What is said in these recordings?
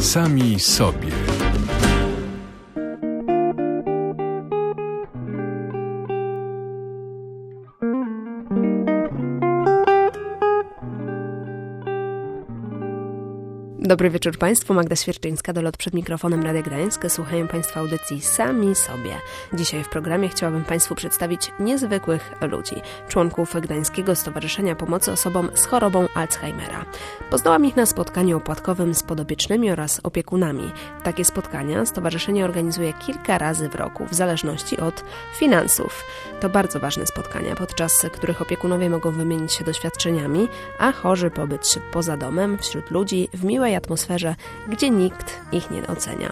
Sami sobie. Dobry wieczór Państwu, Magda Świerczyńska, dolot przed mikrofonem Radia Gdańsk. Słuchają Państwo audycji Sami sobie. Dzisiaj w programie chciałabym Państwu przedstawić niezwykłych ludzi, członków Gdańskiego Stowarzyszenia Pomocy Osobom z chorobą Alzheimera. Poznałam ich na spotkaniu opłatkowym z podopiecznymi oraz opiekunami. Takie spotkania stowarzyszenie organizuje kilka razy w roku, w zależności od finansów. To bardzo ważne spotkania, podczas których opiekunowie mogą wymienić się doświadczeniami, a chorzy pobyć poza domem, wśród ludzi, w miłej atmosferze, gdzie nikt ich nie ocenia.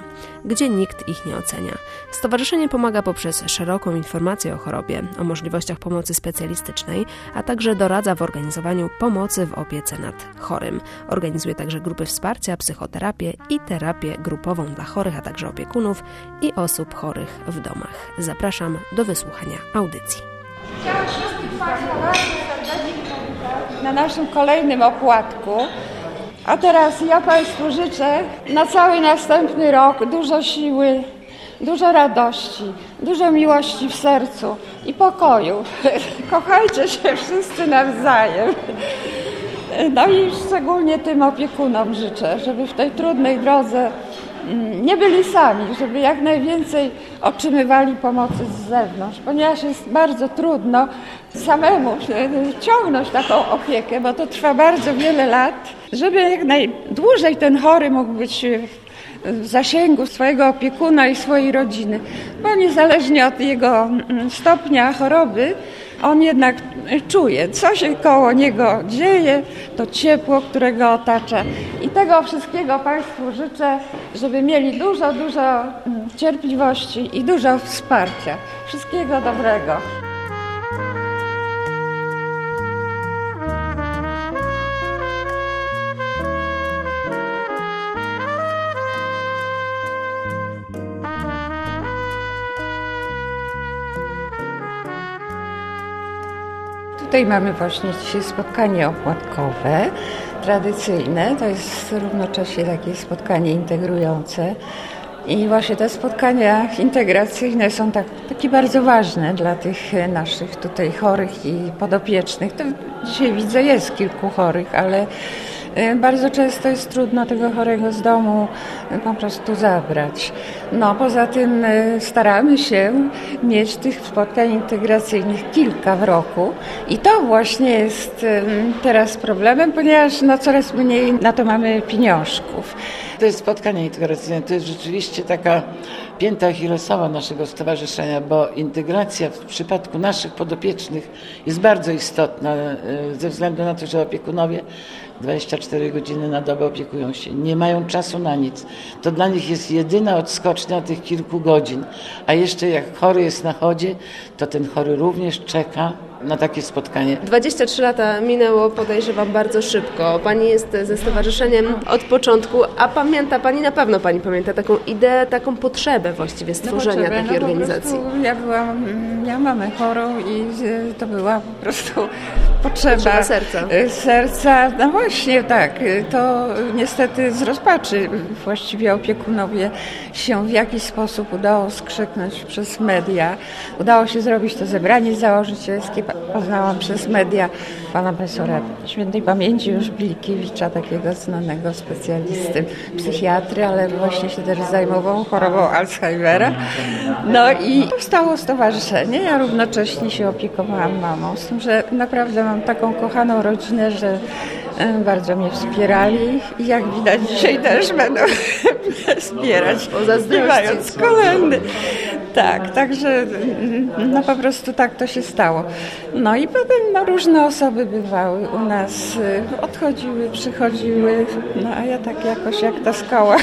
Stowarzyszenie pomaga poprzez szeroką informację o chorobie, o możliwościach pomocy specjalistycznej, a także doradza w organizowaniu pomocy w opiece nad chorym. Organizuje także grupy wsparcia, psychoterapię i terapię grupową dla chorych, a także opiekunów i osób chorych w domach. Zapraszam do wysłuchania audycji. Chciałam wszystkich Państwa bardzo serdecznie powitać na naszym kolejnym opłatku. A teraz ja Państwu życzę na cały następny rok dużo siły, dużo radości, dużo miłości w sercu i pokoju. Kochajcie się wszyscy nawzajem. No i szczególnie tym opiekunom życzę, żeby w tej trudnej drodze nie byli sami, żeby jak najwięcej otrzymywali pomocy z zewnątrz, ponieważ jest bardzo trudno samemu ciągnąć taką opiekę, bo to trwa bardzo wiele lat, żeby jak najdłużej ten chory mógł być w zasięgu swojego opiekuna i swojej rodziny, bo niezależnie od jego stopnia choroby, on jednak czuje, co się koło niego dzieje, to ciepło, które go otacza. I tego wszystkiego Państwu życzę, żeby mieli dużo cierpliwości i dużo wsparcia. Wszystkiego dobrego. Tutaj mamy właśnie dzisiaj spotkanie opłatkowe, tradycyjne. To jest równocześnie takie spotkanie integrujące. I właśnie te spotkania integracyjne są takie bardzo ważne dla tych naszych tutaj chorych i podopiecznych. To dzisiaj widzę, jest kilku chorych, ale bardzo często jest trudno tego chorego z domu po prostu zabrać. No, poza tym staramy się mieć tych spotkań integracyjnych kilka w roku i to właśnie jest teraz problemem, ponieważ coraz mniej na to mamy pieniążków. To jest spotkanie integracyjne, to jest rzeczywiście taka pięta achillesowa naszego stowarzyszenia, bo integracja w przypadku naszych podopiecznych jest bardzo istotna ze względu na to, że opiekunowie 24 godziny na dobę opiekują się, nie mają czasu na nic. To dla nich jest jedyna odskocznia tych kilku godzin, a jeszcze jak chory jest na chodzie, to ten chory również czeka na takie spotkanie. 23 lata minęło, podejrzewam, bardzo szybko. Pani jest ze stowarzyszeniem od początku, a pamięta Pani, na pewno Pani pamięta taką ideę, taką potrzebę właściwie stworzenia takiej organizacji. Ja miałam mamę chorą i to była po prostu potrzeba serca. No właśnie, tak. To niestety z rozpaczy właściwie opiekunowie się w jakiś sposób udało skrzyknąć przez media. Udało się zrobić to zebranie założycielskie. Poznałam przez media pana profesora świętej pamięci już Bilikiewicza, takiego znanego specjalisty, psychiatry, ale właśnie się też zajmował chorobą Alzheimera. No i powstało stowarzyszenie. Ja równocześnie się opiekowałam mamą, z tym, że naprawdę mam taką kochaną rodzinę, że bardzo mnie wspierali i jak widać dzisiaj też będą wspierać, śpiewając kolędy. Tak, także po prostu tak to się stało. No i potem różne osoby bywały u nas, odchodziły, przychodziły, a ja tak jakoś jak ta skała,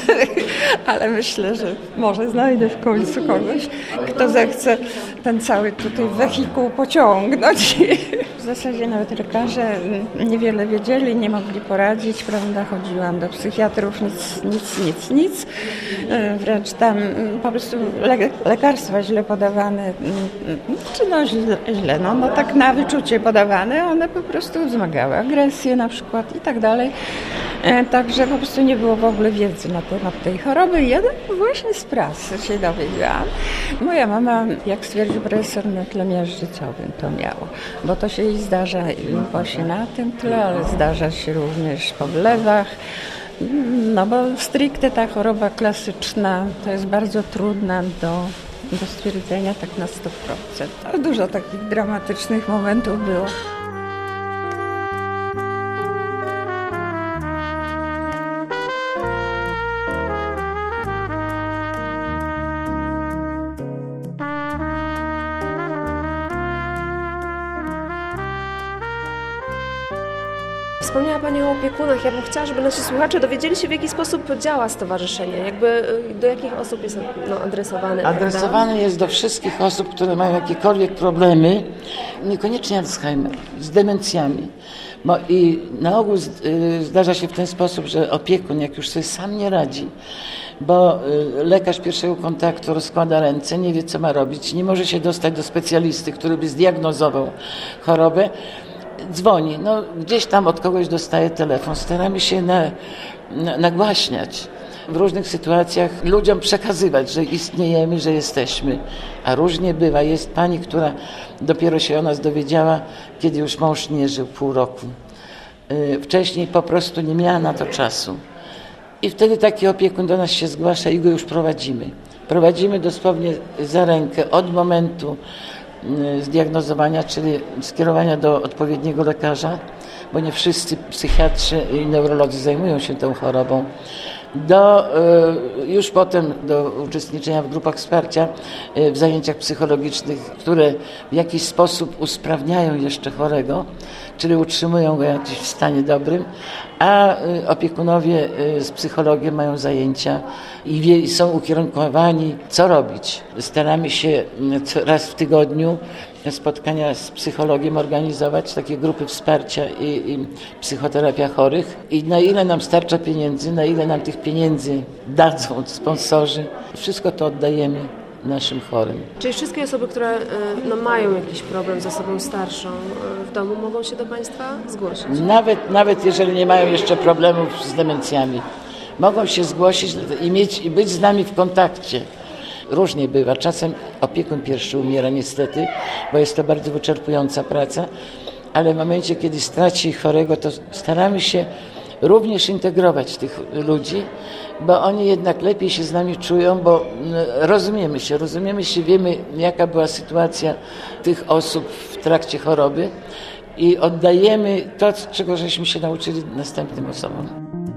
ale myślę, że może znajdę w końcu kogoś, kto zechce ten cały tutaj wehikuł pociągnąć. W zasadzie nawet lekarze niewiele wiedzieli, nie mogli poradzić, prawda, chodziłam do psychiatrów, nic. Wręcz tam po prostu lekarstwa źle podawane, czy źle, tak na wyczucie podawane, one po prostu wzmagały agresję na przykład i tak dalej. Także po prostu nie było w ogóle wiedzy na temat tej choroby. Ja właśnie z prasy się dowiedziałam. Moja mama, jak stwierdził profesor, na tle miażdżycowym to miało, bo to się jej zdarza właśnie na tym tle, ale zdarza się również po wlewach. No bo stricte ta choroba klasyczna to jest bardzo trudna do stwierdzenia tak na 100%. Ale dużo takich dramatycznych momentów było. Wspomniała Pani o opiekunach. Ja bym chciała, żeby nasi słuchacze dowiedzieli się, w jaki sposób działa stowarzyszenie. Jakby do jakich osób jest adresowane? Adresowane jest do wszystkich osób, które mają jakiekolwiek problemy, niekoniecznie Alzheimer, z demencjami. I na ogół zdarza się w ten sposób, że opiekun, jak już sobie sam nie radzi, bo lekarz pierwszego kontaktu rozkłada ręce, nie wie, co ma robić, nie może się dostać do specjalisty, który by zdiagnozował chorobę, dzwoni, gdzieś tam od kogoś dostaje telefon. Staramy się nagłaśniać w różnych sytuacjach, ludziom przekazywać, że istniejemy, że jesteśmy. A różnie bywa. Jest pani, która dopiero się o nas dowiedziała, kiedy już mąż nie żył pół roku. Wcześniej po prostu nie miała na to czasu. I wtedy taki opiekun do nas się zgłasza i go już prowadzimy. Prowadzimy dosłownie za rękę od momentu zdiagnozowania, czyli skierowania do odpowiedniego lekarza, bo nie wszyscy psychiatrzy i neurolodzy zajmują się tą chorobą, już potem do uczestniczenia w grupach wsparcia, w zajęciach psychologicznych, które w jakiś sposób usprawniają jeszcze chorego, czyli utrzymują go jakoś w stanie dobrym, a opiekunowie z psychologiem mają zajęcia i są ukierunkowani, co robić. Staramy się raz w tygodniu spotkania z psychologiem organizować, takie grupy wsparcia i psychoterapia chorych. I na ile nam starcza pieniędzy, na ile nam tych pieniędzy dadzą sponsorzy, wszystko to oddajemy naszym chorym. Czyli wszystkie osoby, które mają jakiś problem z osobą starszą w domu, mogą się do Państwa zgłosić? Nawet jeżeli nie mają jeszcze problemów z demencjami, mogą się zgłosić i być z nami w kontakcie. Różnie bywa. Czasem opiekun pierwszy umiera niestety, bo jest to bardzo wyczerpująca praca, ale w momencie, kiedy straci chorego, to staramy się również integrować tych ludzi, bo oni jednak lepiej się z nami czują, bo rozumiemy się, wiemy, jaka była sytuacja tych osób w trakcie choroby i oddajemy to, czego żeśmy się nauczyli następnym osobom.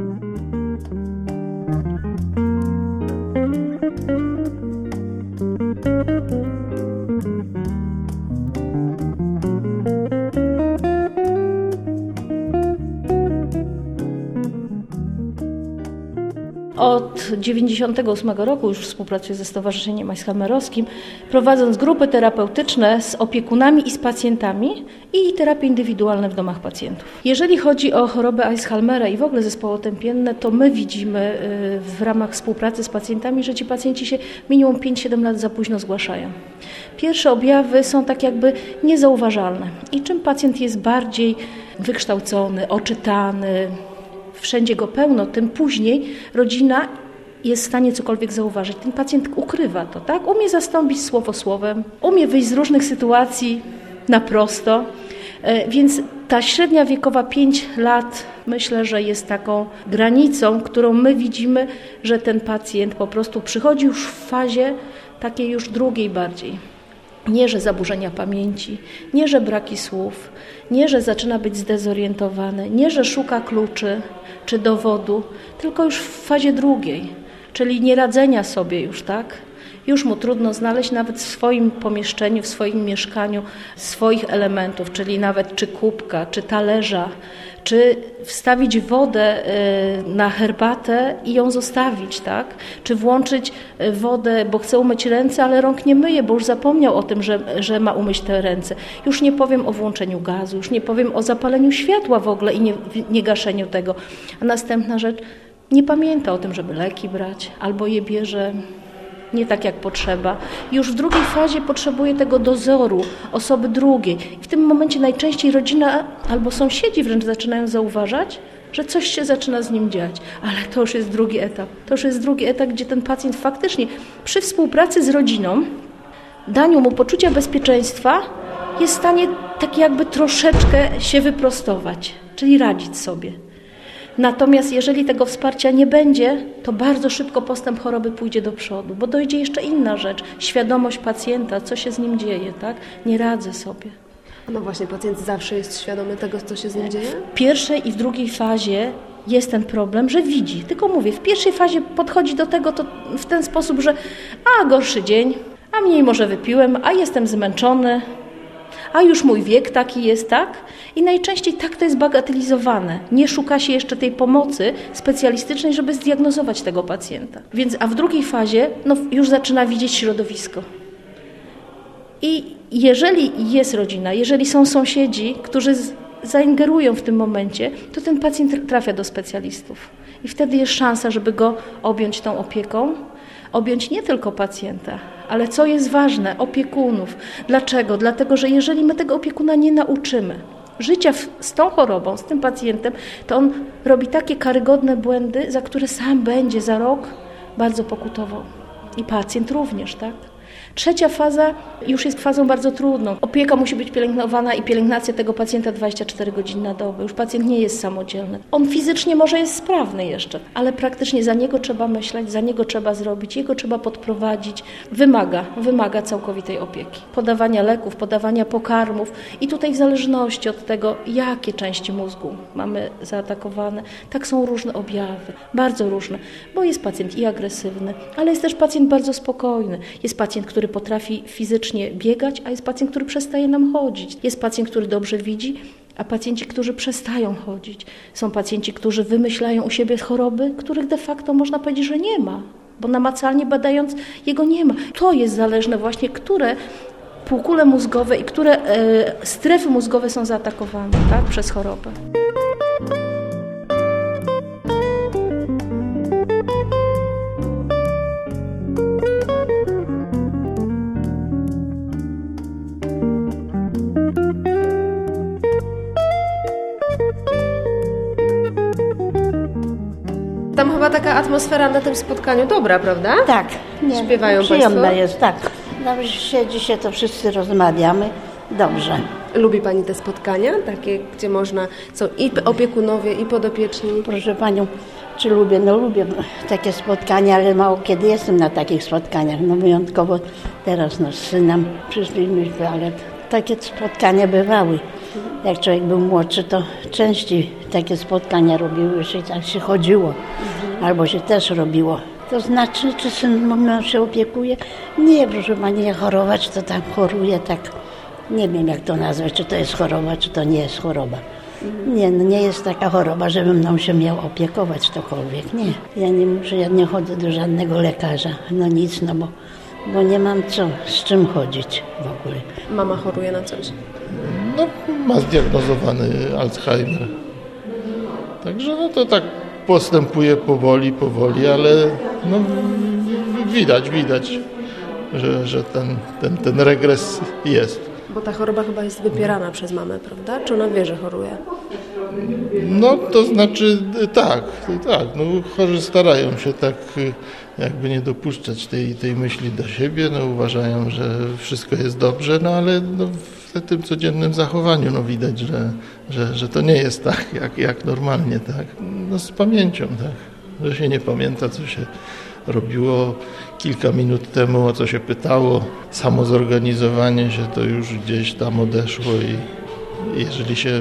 Od 1998 roku już współpracuję ze Stowarzyszeniem Alzheimerowskim, prowadząc grupy terapeutyczne z opiekunami i z pacjentami i terapie indywidualne w domach pacjentów. Jeżeli chodzi o chorobę Alzheimera i w ogóle zespoły otępienne, to my widzimy w ramach współpracy z pacjentami, że ci pacjenci się minimum 5-7 lat za późno zgłaszają. Pierwsze objawy są tak jakby niezauważalne i czym pacjent jest bardziej wykształcony, oczytany, wszędzie go pełno, tym później rodzina jest w stanie cokolwiek zauważyć. Ten pacjent ukrywa to, tak? Umie zastąpić słowo słowem, umie wyjść z różnych sytuacji na prosto, więc ta średnia wiekowa 5 lat myślę, że jest taką granicą, którą my widzimy, że ten pacjent po prostu przychodzi już w fazie takiej już drugiej bardziej. Nie, że zaburzenia pamięci, nie, że braki słów, nie, że zaczyna być zdezorientowany, nie, że szuka kluczy czy dowodu, tylko już w fazie drugiej, czyli nieradzenia sobie już, tak? Już mu trudno znaleźć nawet w swoim pomieszczeniu, w swoim mieszkaniu swoich elementów, czyli nawet czy kubka, czy talerza, czy wstawić wodę na herbatę i ją zostawić, tak? Czy włączyć wodę, bo chce umyć ręce, ale rąk nie myje, bo już zapomniał o tym, że ma umyć te ręce. Już nie powiem o włączeniu gazu, już nie powiem o zapaleniu światła w ogóle i nie gaszeniu tego. A następna rzecz, nie pamięta o tym, żeby leki brać, albo je bierze nie tak jak potrzeba. Już w drugiej fazie potrzebuje tego dozoru osoby drugiej. W tym momencie najczęściej rodzina albo sąsiedzi wręcz zaczynają zauważać, że coś się zaczyna z nim dziać, ale to już jest drugi etap. To już jest drugi etap, gdzie ten pacjent faktycznie przy współpracy z rodziną, daniu mu poczucia bezpieczeństwa jest w stanie tak jakby troszeczkę się wyprostować, czyli radzić sobie. Natomiast jeżeli tego wsparcia nie będzie, to bardzo szybko postęp choroby pójdzie do przodu, bo dojdzie jeszcze inna rzecz, świadomość pacjenta, co się z nim dzieje, tak? Nie radzę sobie. No właśnie, pacjent zawsze jest świadomy tego, co się z nim dzieje? W pierwszej i w drugiej fazie jest ten problem, że widzi. Tylko mówię, w pierwszej fazie podchodzi do tego to w ten sposób, że gorszy dzień, a mniej może wypiłem, a jestem zmęczony, a już mój wiek taki jest, tak? I najczęściej tak to jest bagatelizowane. Nie szuka się jeszcze tej pomocy specjalistycznej, żeby zdiagnozować tego pacjenta. A w drugiej fazie już zaczyna widzieć środowisko. I jeżeli jest rodzina, jeżeli są sąsiedzi, którzy zaingerują w tym momencie, to ten pacjent trafia do specjalistów. I wtedy jest szansa, żeby go objąć tą opieką, objąć nie tylko pacjenta, ale co jest ważne, opiekunów. Dlaczego? Dlatego, że jeżeli my tego opiekuna nie nauczymy życia z tą chorobą, z tym pacjentem, to on robi takie karygodne błędy, za które sam będzie za rok bardzo pokutował. I pacjent również, tak? Trzecia faza już jest fazą bardzo trudną. Opieka musi być pielęgnowana i pielęgnacja tego pacjenta 24 godziny na dobę. Już pacjent nie jest samodzielny. On fizycznie może jest sprawny jeszcze, ale praktycznie za niego trzeba myśleć, za niego trzeba zrobić, jego trzeba podprowadzić. Wymaga całkowitej opieki. Podawania leków, podawania pokarmów i tutaj w zależności od tego, jakie części mózgu mamy zaatakowane, tak są różne objawy, bardzo różne, bo jest pacjent i agresywny, ale jest też pacjent bardzo spokojny. Jest pacjent, który potrafi fizycznie biegać, a jest pacjent, który przestaje nam chodzić. Jest pacjent, który dobrze widzi, a pacjenci, którzy przestają chodzić. Są pacjenci, którzy wymyślają u siebie choroby, których de facto można powiedzieć, że nie ma, bo namacalnie badając jego nie ma. To jest zależne właśnie, które półkule mózgowe i które strefy mózgowe są zaatakowane, tak, przez chorobę. Tam chyba taka atmosfera na tym spotkaniu dobra, prawda? Tak. Śpiewają przyjemna Państwo? jest, tak. Siedzi się, to wszyscy rozmawiamy. Dobrze. Lubi Pani te spotkania? Takie, gdzie są i opiekunowie, i podopieczni? Proszę Panią, czy lubię? No lubię takie spotkania, ale mało kiedy jestem na takich spotkaniach. No wyjątkowo teraz z synem przyszliśmy, ale takie spotkania bywały. Jak człowiek był młodszy, to częściej takie spotkania robiły się, tak się chodziło. Albo się też robiło. To znaczy, czy syn się opiekuje? Nie, proszę Pani, ja chorować to tak choruję, tak nie wiem jak to nazwać, czy to jest choroba, czy to nie jest choroba. Nie, no nie jest taka choroba, żeby mną się miał opiekować ktokolwiek, nie. Ja nie chodzę do żadnego lekarza, no nic, no bo nie mam z czym chodzić w ogóle. Mama choruje na coś? No, ma zdiagnozowany Alzheimer. Także no to tak postępuje powoli, ale no widać, że ten regres jest. Bo ta choroba chyba jest wypierana przez mamę, prawda? Czy ona wie, że choruje? No to znaczy tak. No, chorzy starają się tak jakby nie dopuszczać tej myśli do siebie. No, uważają, że wszystko jest dobrze, no ale no, w tym codziennym zachowaniu no, widać, że to nie jest tak jak normalnie, tak? No, z pamięcią, tak? Że się nie pamięta, co się robiło kilka minut temu, o co się pytało. Samo zorganizowanie się to już gdzieś tam odeszło i jeżeli się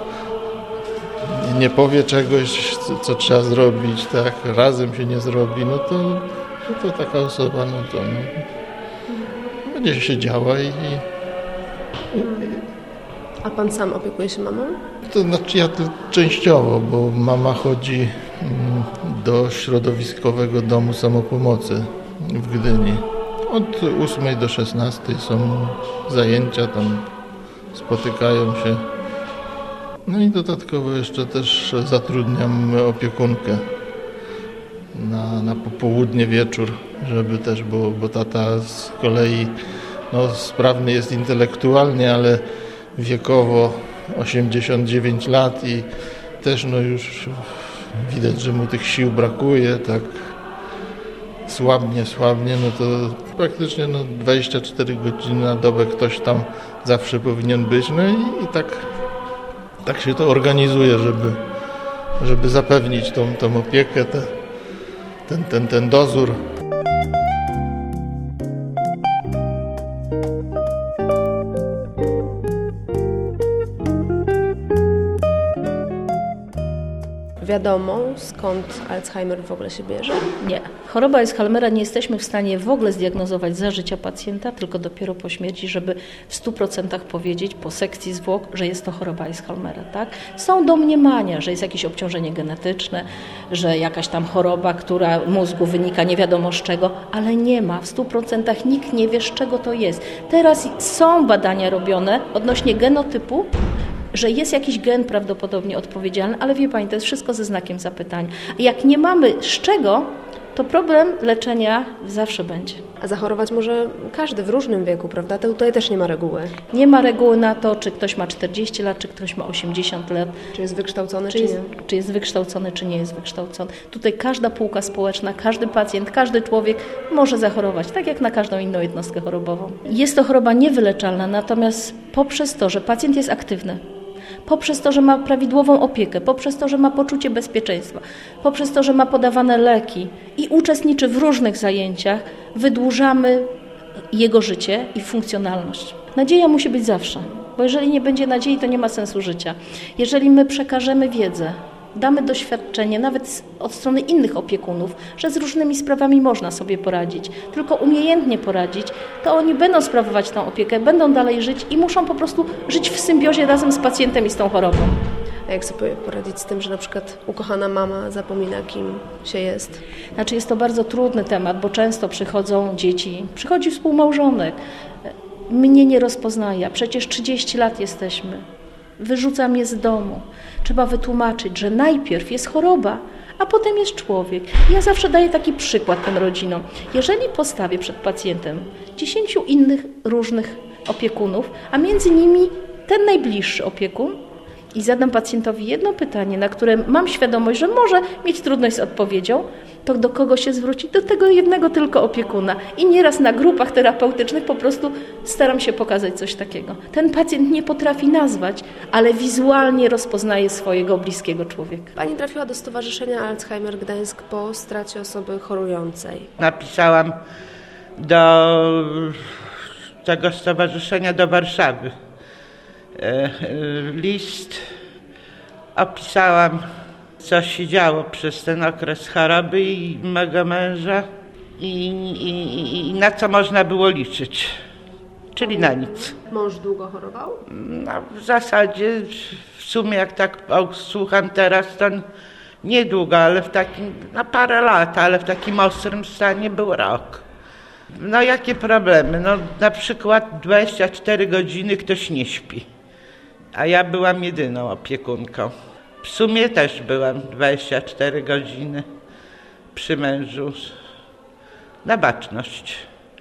nie powie czegoś, co trzeba zrobić, tak, razem się nie zrobi, no to taka osoba, no to będzie się działa i... A Pan sam opiekuje się mamą? To znaczy ja to częściowo, bo mama chodzi do środowiskowego domu samopomocy w Gdyni. Od 8 do 16 są zajęcia, tam spotykają się. No i dodatkowo jeszcze też zatrudniam opiekunkę na popołudnie, wieczór, żeby też, bo tata z kolei no, sprawny jest intelektualnie, ale wiekowo 89 lat i też no już widać, że mu tych sił brakuje, tak słabnie, no to praktycznie 24 godziny na dobę ktoś tam zawsze powinien być, no i tak się to organizuje, żeby zapewnić tą opiekę, ten dozór. Wiadomo, skąd Alzheimer w ogóle się bierze? Nie. Choroba Alzheimera nie jesteśmy w stanie w ogóle zdiagnozować za życia pacjenta, tylko dopiero po śmierci, żeby w 100% powiedzieć po sekcji zwłok, że jest to choroba Alzheimera. Tak? Są domniemania, że jest jakieś obciążenie genetyczne, że jakaś tam choroba, która mózgu wynika nie wiadomo z czego, ale nie ma. W 100% nikt nie wie, z czego to jest. Teraz są badania robione odnośnie genotypu, że jest jakiś gen prawdopodobnie odpowiedzialny, ale wie Pani, to jest wszystko ze znakiem zapytania. Jak nie mamy z czego, to problem leczenia zawsze będzie. A zachorować może każdy w różnym wieku, prawda? Tutaj też nie ma reguły. Nie ma reguły na to, czy ktoś ma 40 lat, czy ktoś ma 80 lat. Czy jest wykształcony, czy nie? Czy jest wykształcony, czy nie jest wykształcony. Tutaj każda półka społeczna, każdy pacjent, każdy człowiek może zachorować, tak jak na każdą inną jednostkę chorobową. Jest to choroba niewyleczalna, natomiast poprzez to, że pacjent jest aktywny, poprzez to, że ma prawidłową opiekę, poprzez to, że ma poczucie bezpieczeństwa, poprzez to, że ma podawane leki i uczestniczy w różnych zajęciach, wydłużamy jego życie i funkcjonalność. Nadzieja musi być zawsze, bo jeżeli nie będzie nadziei, to nie ma sensu życia. Jeżeli my przekażemy wiedzę, damy doświadczenie, nawet od strony innych opiekunów, że z różnymi sprawami można sobie poradzić, tylko umiejętnie poradzić, to oni będą sprawować tą opiekę, będą dalej żyć i muszą po prostu żyć w symbiozie razem z pacjentem i z tą chorobą. A jak sobie poradzić z tym, że na przykład ukochana mama zapomina, kim się jest? Znaczy jest to bardzo trudny temat, bo często przychodzą dzieci, przychodzi współmałżonek, mnie nie rozpoznaje, przecież 30 lat jesteśmy. Wyrzucam je z domu. Trzeba wytłumaczyć, że najpierw jest choroba, a potem jest człowiek. Ja zawsze daję taki przykład tym rodzinom. Jeżeli postawię przed pacjentem 10 innych różnych opiekunów, a między nimi ten najbliższy opiekun, i zadam pacjentowi jedno pytanie, na które mam świadomość, że może mieć trudność z odpowiedzią, to do kogo się zwrócić? Do tego jednego tylko opiekuna. I nieraz na grupach terapeutycznych po prostu staram się pokazać coś takiego. Ten pacjent nie potrafi nazwać, ale wizualnie rozpoznaje swojego bliskiego człowieka. Pani trafiła do Stowarzyszenia Alzheimer Gdańsk po stracie osoby chorującej. Napisałam do tego stowarzyszenia do Warszawy list, opisałam, co się działo przez ten okres choroby i mego męża i na co można było liczyć, czyli na nic. Mąż długo chorował? No, w zasadzie w sumie jak tak słucham teraz, to niedługo, ale w takim, parę lat, ale w takim ostrym stanie był rok. No jakie problemy? No na przykład 24 godziny ktoś nie śpi, a ja byłam jedyną opiekunką. W sumie też byłam 24 godziny przy mężu na baczność.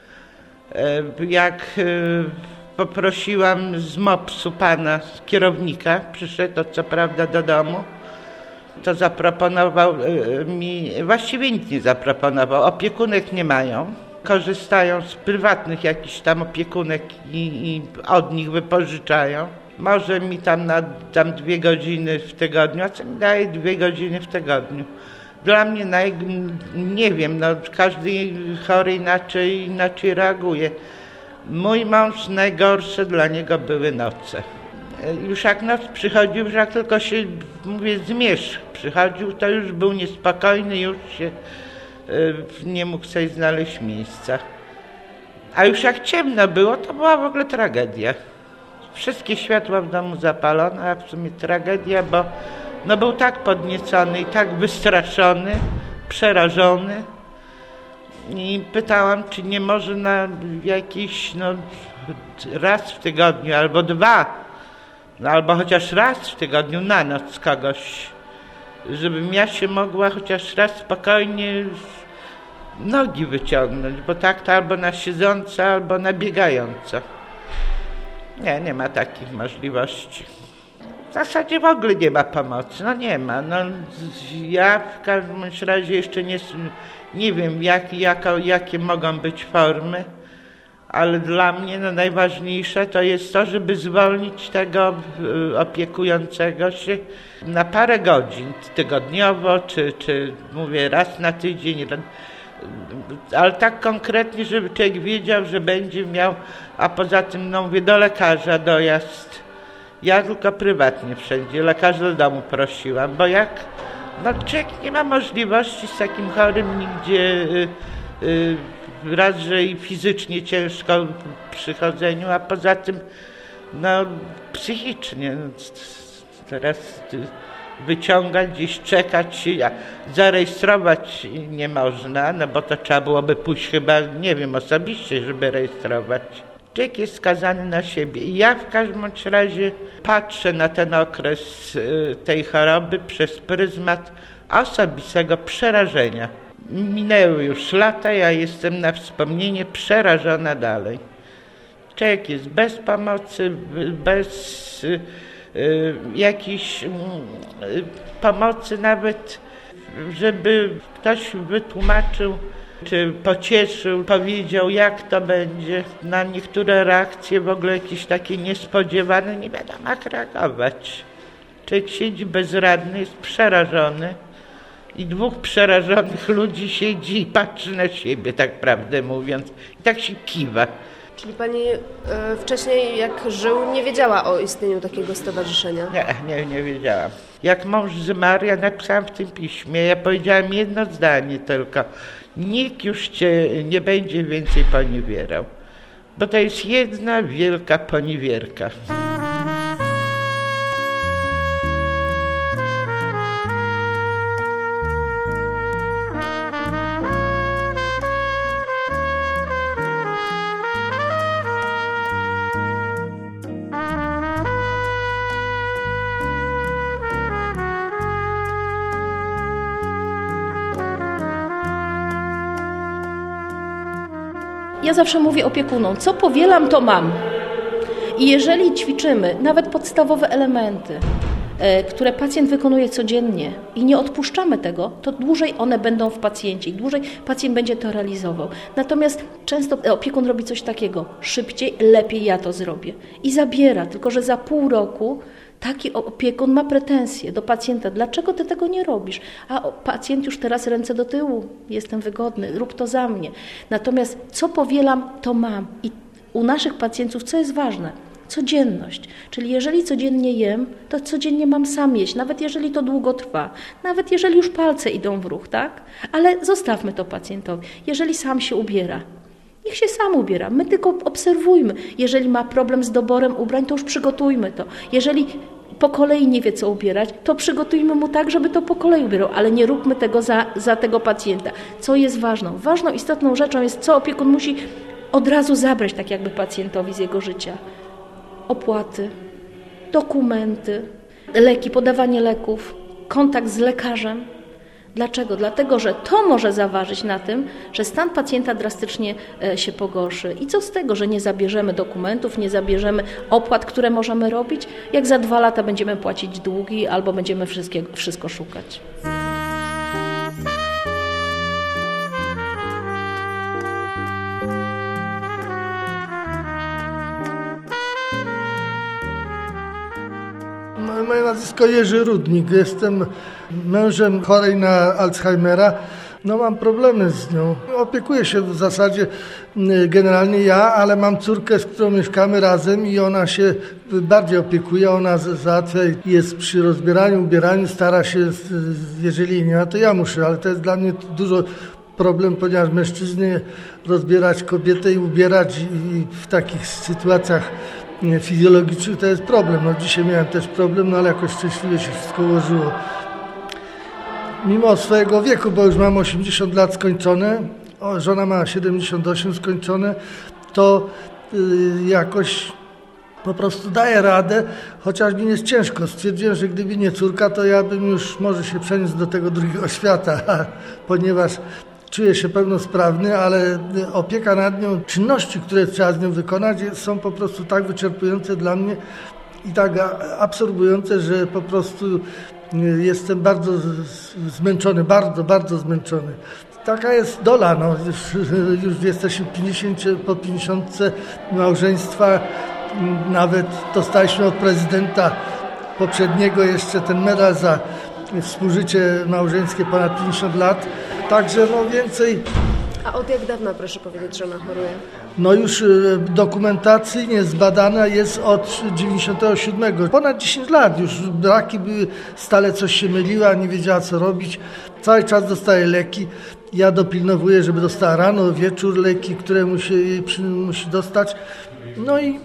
Jak poprosiłam z MOPS-u pana kierownika, przyszedł co prawda do domu, to zaproponował mi, właściwie nic nie zaproponował, opiekunek nie mają. Korzystają z prywatnych jakichś tam opiekunek i od nich wypożyczają. Może mi tam na 2 godziny w tygodniu, a co mi daje 2 godziny w tygodniu? Dla mnie, nie wiem, każdy chory inaczej reaguje. Mój mąż, najgorsze dla niego były noce. Już jak noc przychodził, już jak tylko się, zmierzch przychodził, to już był niespokojny, już się nie mógł sobie znaleźć miejsca. A już jak ciemno było, to była w ogóle tragedia. Wszystkie światła w domu zapalone, a w sumie tragedia, bo był tak podniecony i tak wystraszony, przerażony. I pytałam, czy nie może na jakiś raz w tygodniu albo 2, albo chociaż raz w tygodniu na noc kogoś, żebym ja się mogła chociaż raz spokojnie nogi wyciągnąć, bo tak to albo na siedząco, albo na biegająco. Nie ma takich możliwości. w zasadzie w ogóle nie ma pomocy, no nie ma. No, ja w każdym razie jeszcze nie wiem, jakie mogą być formy, ale dla mnie najważniejsze to jest to, żeby zwolnić tego opiekującego się na parę godzin tygodniowo, czy mówię raz na tydzień, ale tak konkretnie, żeby człowiek wiedział, że będzie miał, a poza tym, no mówię, do lekarza dojazd. Ja tylko prywatnie wszędzie, lekarza do domu prosiłam, bo człowiek nie ma możliwości z takim chorym nigdzie, raz, że i fizycznie ciężko przy chodzeniu, a poza tym, psychicznie. Teraz wyciągać gdzieś, czekać, zarejestrować nie można, bo to trzeba byłoby pójść chyba, nie wiem, osobiście, żeby rejestrować. Człowiek jest skazany na siebie i ja w każdym razie patrzę na ten okres tej choroby przez pryzmat osobistego przerażenia. Minęły już lata, ja jestem na wspomnienie przerażona dalej. Człowiek jest bez pomocy, bez jakiejś pomocy nawet, żeby ktoś wytłumaczył, czy pocieszył, powiedział, jak to będzie. Na niektóre reakcje w ogóle jakieś takie niespodziewane, nie wiadomo jak reagować. Człowiek siedzi bezradny, jest przerażony i dwóch przerażonych ludzi siedzi i patrzy na siebie, tak prawdę mówiąc, i tak się kiwa. Czyli pani wcześniej, jak żył, nie wiedziała o istnieniu takiego stowarzyszenia? Nie wiedziałam. Jak mąż zmarł, ja napisałam w tym piśmie, ja powiedziałam jedno zdanie tylko. Nikt już cię nie będzie więcej poniewierał, bo to jest jedna wielka poniewierka. Ja zawsze mówię opiekunom, co powielam, to mam. I jeżeli ćwiczymy nawet podstawowe elementy, które pacjent wykonuje codziennie i nie odpuszczamy tego, to dłużej one będą w pacjencie i dłużej pacjent będzie to realizował. Natomiast często opiekun robi coś takiego, szybciej, lepiej ja to zrobię i zabiera, tylko że za pół roku taki opiekun ma pretensje do pacjenta. Dlaczego ty tego nie robisz? A pacjent już teraz ręce do tyłu. Jestem wygodny, rób to za mnie. Natomiast co powielam, to mam. I u naszych pacjentów co jest ważne? Codzienność. Czyli jeżeli codziennie jem, to codziennie mam sam jeść. Nawet jeżeli to długo trwa. Nawet jeżeli już palce idą w ruch, tak? Ale zostawmy to pacjentowi. Jeżeli sam się ubiera, niech się sam ubiera. My tylko obserwujmy. Jeżeli ma problem z doborem ubrań, to już przygotujmy to. Jeżeli po kolei nie wie, co ubierać, to przygotujmy mu tak, żeby to po kolei ubierał, ale nie róbmy tego za tego pacjenta. Co jest ważną? Ważną, istotną rzeczą jest, co opiekun musi od razu zabrać tak jakby pacjentowi z jego życia. Opłaty, dokumenty, leki, podawanie leków, kontakt z lekarzem. Dlaczego? Dlatego, że to może zaważyć na tym, że stan pacjenta drastycznie się pogorszy. I co z tego, że nie zabierzemy dokumentów, nie zabierzemy opłat, które możemy robić, jak za 2 lata będziemy płacić długi albo będziemy wszystko szukać. Moje nazwisko Jerzy Rudnik. Jestem mężem chorej na Alzheimera. Mam problemy z nią. Opiekuję się w zasadzie generalnie ja, ale mam córkę, z którą mieszkamy razem i ona się bardziej opiekuje. Ona załatwia, jest przy rozbieraniu, ubieraniu, stara się, jeżeli nie ma, to ja muszę, ale to jest dla mnie dużo problem, ponieważ mężczyzny rozbierać kobietę i ubierać i w takich sytuacjach fizjologicznych to jest problem. Dzisiaj miałem też problem, ale jakoś szczęśliwie się wszystko ułożyło. Mimo swojego wieku, bo już mam 80 lat skończone, żona ma 78 skończone, to jakoś po prostu daję radę, chociaż mi jest ciężko. Stwierdziłem, że gdyby nie córka, to ja bym już może się przeniósł do tego drugiego świata, ponieważ czuję się pełnosprawny, ale opieka nad nią, czynności, które trzeba z nią wykonać, są po prostu tak wyczerpujące dla mnie, i tak absorbujące, że po prostu jestem bardzo zmęczony, bardzo zmęczony. Taka jest dola, no. Już jesteśmy po 50 małżeństwa, nawet dostaliśmy od prezydenta poprzedniego jeszcze ten medal za współżycie małżeńskie ponad 50 lat, także no więcej. A od jak dawna, proszę powiedzieć, żona choruje? No już dokumentacyjnie zbadana jest od 97. Ponad 10 lat już braki były, stale coś się myliła, nie wiedziała co robić. Cały czas dostaje leki. Ja dopilnowuję, żeby dostała rano, wieczór leki, które musi dostać. No i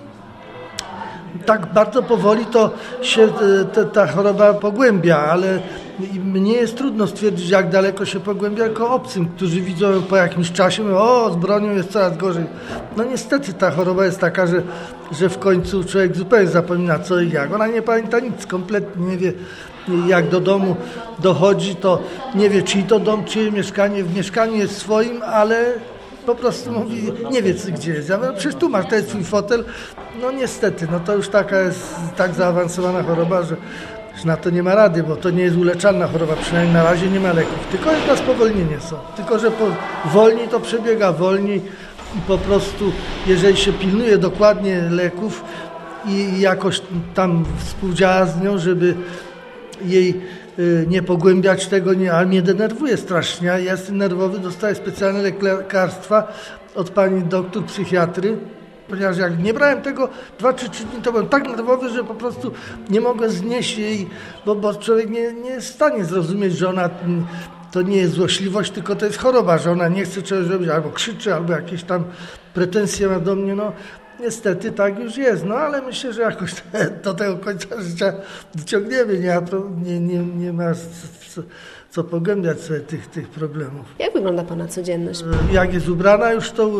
tak bardzo powoli to się ta choroba pogłębia, ale mnie jest trudno stwierdzić, jak daleko się pogłębia, jako obcym, którzy widzą po jakimś czasie, mówią, o, z bronią jest coraz gorzej. No niestety ta choroba jest taka, że w końcu człowiek zupełnie zapomina co i jak. Ona nie pamięta nic, kompletnie nie wie, jak do domu dochodzi, to nie wie, czyj to dom, czyje mieszkanie. W mieszkaniu jest swoim, ale po prostu mówi, nie wie gdzie jest. Ja mówię, przecież tu masz, to jest twój fotel. No niestety, no to już taka jest tak zaawansowana choroba, że na to nie ma rady, bo to nie jest uleczalna choroba, przynajmniej na razie nie ma leków. Tylko jest na spowolnienie są. Tylko, że wolniej to przebiega, wolniej i po prostu, jeżeli się pilnuje dokładnie leków i jakoś tam współdziała z nią, żeby jej nie pogłębiać tego, ale mnie denerwuje strasznie. Ja jestem nerwowy, dostaję specjalne lekarstwa od pani doktor psychiatry, ponieważ jak nie brałem tego 2 czy 3 dni, to byłem tak nerwowy, że po prostu nie mogę znieść jej, bo człowiek nie jest w stanie zrozumieć, że ona to nie jest złośliwość, tylko to jest choroba, że ona nie chce czegoś robić, albo krzyczy, albo jakieś tam pretensje ma do mnie, no niestety tak już jest, no ale myślę, że jakoś do tego końca życia dociągniemy, nie ma co pogłębiać sobie tych problemów. Jak wygląda pana codzienność? Jak jest ubrana już, to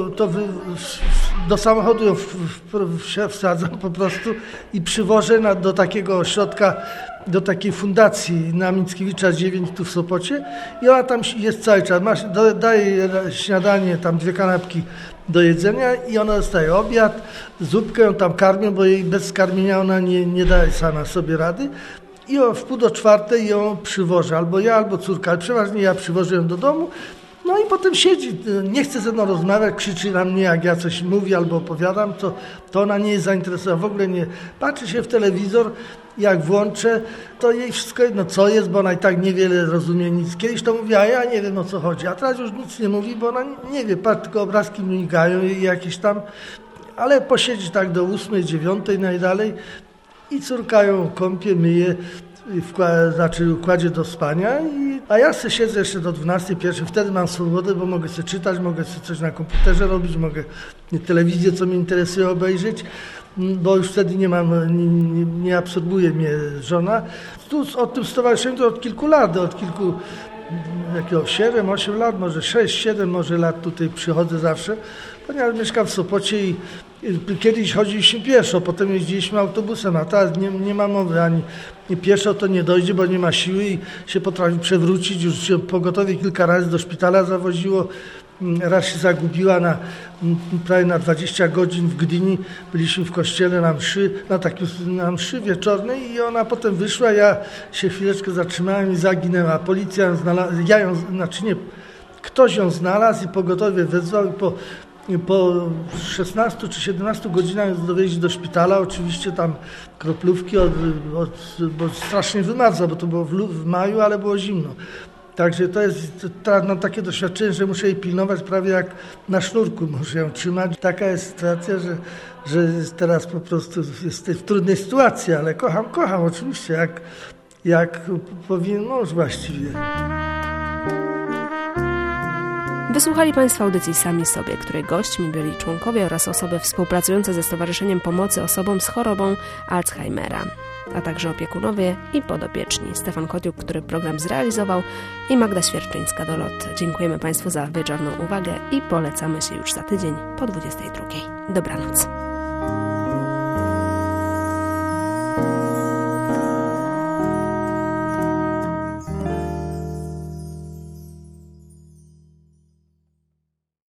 do samochodu ją wsadzam po prostu i przywożę do takiego ośrodka, do takiej fundacji na Mickiewicza 9 tu w Sopocie i ona tam jest cały czas. Daje śniadanie, tam 2 kanapki do jedzenia i ona dostaje obiad, zupkę, ją tam karmią, bo jej bez karmienia ona nie daje sama sobie rady. I w 3:30 ją przywożę, albo ja, albo córka, ale przeważnie ja przywożę ją do domu. No i potem siedzi, nie chce ze mną rozmawiać, krzyczy na mnie, jak ja coś mówię albo opowiadam, to ona nie jest zainteresowana, w ogóle nie. Patrzy się w telewizor, jak włączę, to jej wszystko jedno co jest, bo ona i tak niewiele rozumie nic. Kiedyś to mówiła, ja nie wiem o co chodzi, a teraz już nic nie mówi, bo ona nie wie, tylko obrazki migają i jakieś tam, ale posiedzi tak do 8, 9 najdalej i córka ją kąpie, myje, kładzie do spania, a ja sobie siedzę jeszcze do 12, 1, wtedy mam swobodę, bo mogę sobie czytać, mogę sobie coś na komputerze robić, mogę telewizję, co mnie interesuje, obejrzeć, bo już wtedy nie absorbuje mnie żona. Tu od tym stowarzyszeniu to od kilku lat, jakiego 7, 8 lat, może 6, 7 może lat tutaj przychodzę zawsze, ponieważ mieszkam w Sopocie i kiedyś chodziliśmy pieszo, potem jeździliśmy autobusem, a teraz nie ma mowy, ani pieszo to nie dojdzie, bo nie ma siły i się potrafi przewrócić. Już się pogotowie kilka razy do szpitala zawoziło. Raz się zagubiła prawie na 20 godzin w Gdyni. Byliśmy w kościele na mszy wieczornej i ona potem wyszła. Ja się chwileczkę zatrzymałem i zaginęła. Policja ją znalazła, ktoś ją znalazł i pogotowie wezwał i po 16 czy 17 godzinach dowieźli do szpitala. Oczywiście tam kroplówki, bo strasznie wymarza, bo to było w maju, ale było zimno. Także to jest takie doświadczenie, że muszę jej pilnować prawie jak na sznurku, muszę ją trzymać. Taka jest sytuacja, że teraz po prostu jestem w trudnej sytuacji, ale kocham oczywiście, jak powinien mąż właściwie. Wysłuchali Państwo audycji Sami Sobie, której gośćmi byli członkowie oraz osoby współpracujące ze Stowarzyszeniem Pomocy Osobom z chorobą Alzheimera, a także opiekunowie i podopieczni. Stefan Kotiuk, który program zrealizował, i Magda Świerczyńska-Dolot. Dziękujemy Państwu za wieczorną uwagę i polecamy się już za tydzień po 22:00. Dobranoc.